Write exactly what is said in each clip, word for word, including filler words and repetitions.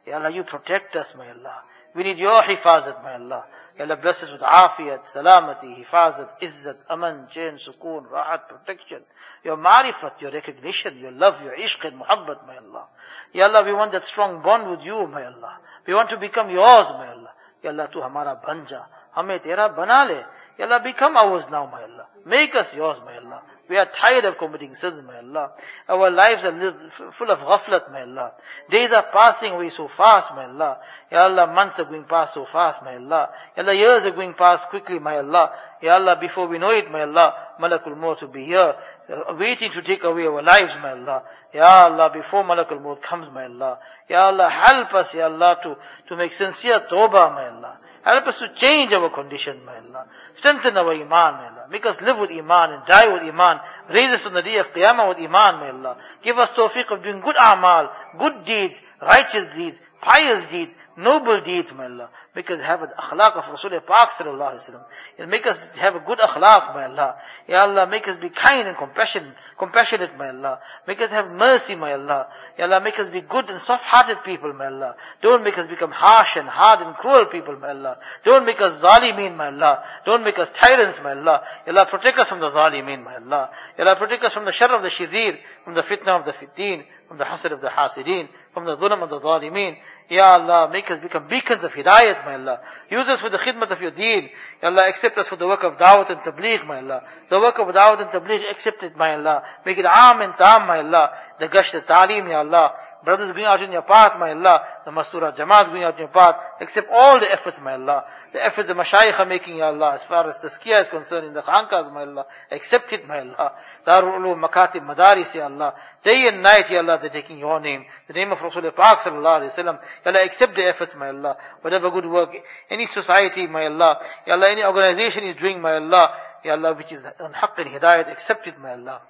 Ya Allah, you protect us, my Allah. We need your hifazat, my Allah. Ya Allah, bless us with afiyat, salamati, hifazat, izzat, aman, chain, sukoon, rahat, protection. Your marifat, your recognition, your love, your ishq and muhabbat, my Allah. Ya Allah, we want that strong bond with you, my Allah. We want to become yours, my Allah. Ya Allah, tu hamara banja. Hame tera bana le. Ya Allah, become ours now, my Allah. Make us yours, my Allah. We are tired of committing sins, my Allah. Our lives are live, full of ghaflat, my Allah. Days are passing away so fast, my Allah. Ya Allah, months are going past so fast, my Allah. Ya Allah, years are going past quickly, my Allah. Ya Allah, before we know it, my Allah, Malakul Maut will be here, uh, waiting to take away our lives, my Allah. Ya Allah, before Malakul Maut comes, my Allah. Ya Allah, help us, Ya Allah, to, to make sincere tawbah, my Allah. Help us to change our condition, my Allah. Strengthen our iman, my Allah. Make us live with iman and die with iman. Raise us on the day of Qiyamah with iman, my Allah. Give us tawfiq of doing good a'mal, good deeds, righteous deeds, pious deeds, noble deeds, my Allah. Make us have an akhlaq of Rasulullah Pak sallallahu alaihi wasallam. And make us have a good akhlaq, my Allah. Ya Allah, make us be kind and compassionate, compassionate, my Allah. Make us have mercy, my Allah. Ya Allah, make us be good and soft-hearted people, my Allah. Don't make us become harsh and hard and cruel people, my Allah. Don't make us zalimeen, my Allah. Don't make us tyrants, my Allah. Ya Allah, protect us from the zalimeen, my Allah. Ya Allah, protect us from the shar of the shirir, from the fitna of the fitteen, from the hasad of the hasideen, from the dhulam of the zalimeen. Ya Allah, make us become beacons of hidayat, my Allah. Use us for the khidmat of your deen. Ya Allah, accept us for the work of da'wat and tabligh, my Allah. The work of da'wat and tabligh, accept it, my Allah. Make it aam and taam, my Allah. The gasht, the ta'aleem, Ya Allah. Brothers going out in your path, my Allah. The masura jamaats going out in your path. Accept all the efforts, my Allah. The efforts the mashayikh are making, Ya Allah. As far as tazkiyah is concerned in the khankas, my Allah. Accept it, my Allah. Darul Ulum, Makatib, Madaris, Ya Allah. Day and night, Ya Allah, they're taking your name. The name of Rasulullah Pak sallallahu alaihi wasallam. Ya Allah, accept the efforts, my Allah. Whatever good work, any society, my Allah. Ya Allah, any organization is doing, my Allah. Ya Allah, which is on haqq and hidayat, accept it, my Allah.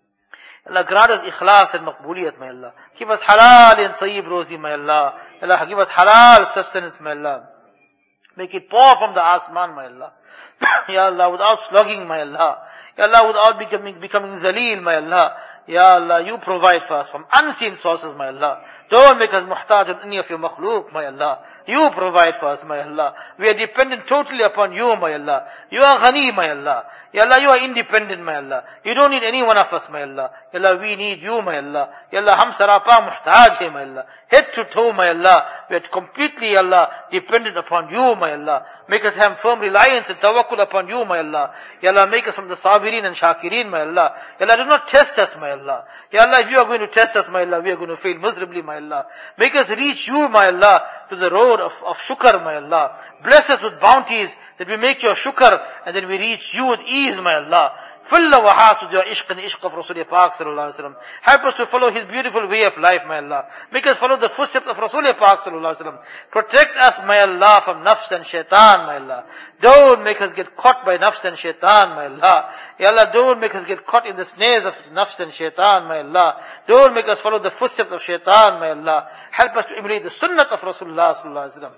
Allah, grant us ikhlas and maqbuliyat, my Allah. Give us halal and tayyib rozi, my Allah. Allah, give us halal sustenance, my Allah. Make it pour from the asman, my Allah. Ya Allah, without slogging, my Allah. Ya Allah, without becoming, becoming zaleel, my Allah. Ya Allah, you provide for us from unseen sources, my Allah. Don't make us muhtaj on any of your makhluk, my Allah. You provide for us, my Allah. We are dependent totally upon you, my Allah. You are ghani, my Allah. Ya Allah, you are independent, my Allah. You don't need any one of us, my Allah. Ya Allah, we need you, my Allah. Ya Allah, hum sarapa muhtaj hai, my Allah. Head to toe, my Allah. We are completely, Ya Allah, dependent upon you, my Allah. Make us have firm reliance and tawakkul upon you, my Allah. Ya Allah, make us from the sabirin and shakirin, my Allah. Ya Allah, do not test us, my Allah. Ya Allah, if you are going to test us, my Allah, we are going to fail miserably, my Allah. Make us reach you, my Allah, to the road of, of shukr, my Allah. Bless us with bounties that we make your shukr and then we reach you with ease, my Allah. Fill our hearts with your ishq and ishq of Rasulullah Pak sallallahu alaihi wasallam. Help us to follow his beautiful way of life, my Allah. Make us follow the footsteps of Rasulullah Pak sallallahu alaihi wasallam. Protect us, my Allah, from nafs and shaitan, my Allah. Don't make us get caught by nafs and shaitan, my Allah. Ya Allah, don't make us get caught in the snares of nafs and shaitan, my Allah. Don't make us follow the footsteps of shaitan, my Allah. Help us to emulate the sunnat of Rasulullah sallallahu alaihi wasallam.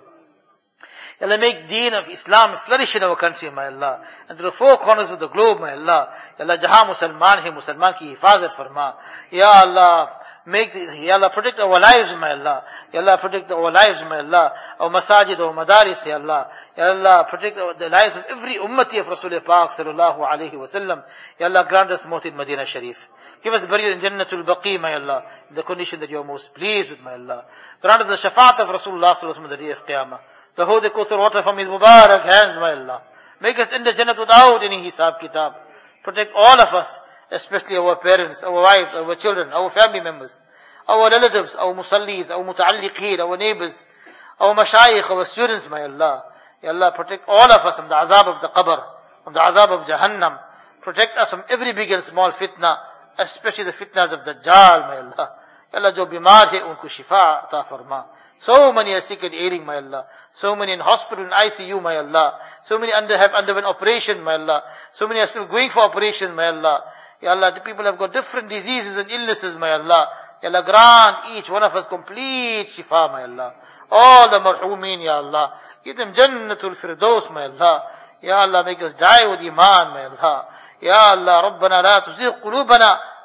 Ya Allah, make deen of Islam flourish in our country, my Allah. And to the four corners of the globe, my Allah. Ya Allah, jahan Musalman hai, Musalman ki hifazat farma. Ya Allah, make, the, Ya Allah, protect our lives, my Allah. Ya Allah, protect our lives, my Allah. Our masajid, our madaris, Ya Allah. Ya Allah, protect our, the lives of every ummati of Rasulullah Pak sallallahu alaihi wasallam. Ya Allah, grant us maut in Medina Sharif. Give us burial in Jannatul Baqi, my Allah. In the condition that you are most pleased with, my Allah. Grant us the shafaat of Rasulullah sallallahu alaihi wasallam on the day of Qiyamah. The Hawd Kauthar water from his Mubarak hands, my Allah. Make us in the Jannat without any hisab kitab. Protect all of us, especially our parents, our wives, our children, our family members, our relatives, our musallis, our muta'alliqeen, our neighbors, our mashayikh, our students, my Allah. Ya Allah, protect all of us from the azab of the qabr, from the azab of Jahannam. Protect us from every big and small fitna, especially the fitnas of Dajjal, my Allah. Ya Allah, jo bimar hai, unko shifa ata farma. So many are sick and ailing, my Allah. So many in hospital and I C U, my Allah. So many under, have underwent operation, my Allah. So many are still going for operation, my Allah. Ya Allah, the people have got different diseases and illnesses, my Allah. Ya Allah, grant each one of us complete shifa, my Allah. All the marhumeen, Ya Allah. Give them Jannatul Firdaus, my Allah. Ya Allah, make us die with iman, my Allah. Ya Allah, Rabbana la tuzigh qulubana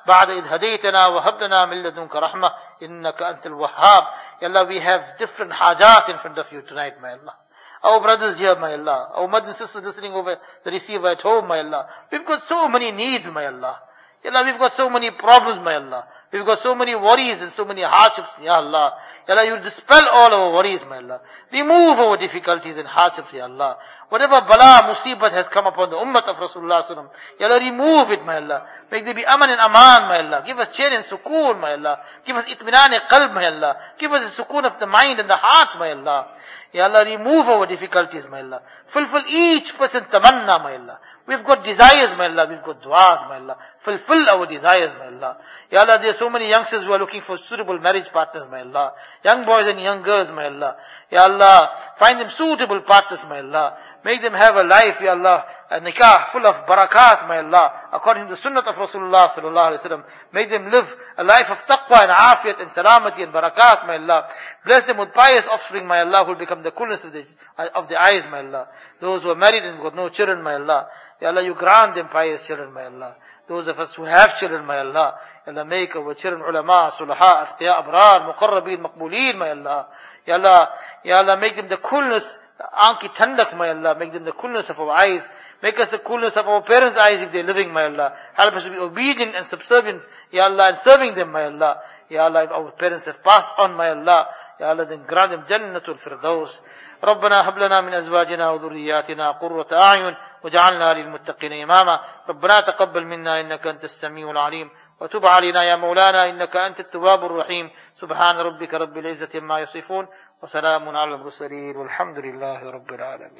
بعد إذ هديتنا وهب لنا من لدنك رحمة إنك أنت الوهاب. Ya Allah, we have different hajat in front of you tonight, my Allah. Our brothers here, my Allah. Our mothers and sisters listening over the receiver at home, my Allah. We've got so many needs, my Allah. Ya Allah, we've got so many problems, my Allah. We've got so many worries and so many hardships, Ya Allah. Ya Allah, you dispel all our worries, my Allah. Remove our difficulties and hardships, Ya Allah. Whatever bala, musibat has come upon the ummah of Rasulullah sallallahu alaihi wasallam, Ya Allah, remove it, my Allah. Make there be aman and aman, my Allah. Give us chain and sukoon, my Allah. Give us itminan and qalb, my Allah. Give us the sukoon of the mind and the heart, my Allah. Ya Allah, remove our difficulties, my Allah. Fulfill each person tamanna, my Allah. We've got desires, my Allah. We've got du'as, my Allah. Fulfill our desires, my Allah. Ya Allah, there are so many youngsters who are looking for suitable marriage partners, my Allah. Young boys and young girls, my Allah. Ya Allah, find them suitable partners, my Allah. Make them have a life, Ya Allah, a nikah full of barakat, my Allah, according to the sunnah of Rasulullah sallallahu alaihi wasallam. Make them live a life of taqwa and afiyat and salamati and barakat, my Allah. Bless them with pious offspring, my Allah, who will become the coolness of the, of the eyes, my Allah. Those who are married and got no children, my Allah. Ya Allah, you grant them pious children, my Allah. Those of us who have children, my Allah. Ya Allah, make our children ulama, sulaha, atqiya, abrar, muqarrabeen, maqbooleen, my Allah. Ya Allah, Ya Allah, make them the coolness, Anki tandak, my Allah. Make them the coolness of our eyes. Make us the coolness of our parents' eyes if they're living, my Allah. Help us to be obedient and subservient, Ya Allah, and serving them, my Allah. Ya Allah, if our parents have passed on, my Allah, Ya Allah, then grant them Jannatul Firdaus. ربنا هب لنا من أزواجنا وذرياتنا قرة أعين وجعلنا للمتقين إماما. ربنا تقبل منا إنك أنت السميع العليم وتب علينا يا مولانا إنك أنت التواب الرحيم. سبحان ربك رب العزة عما يصفون وسلام على المرسلين والحمد لله رب العالمين.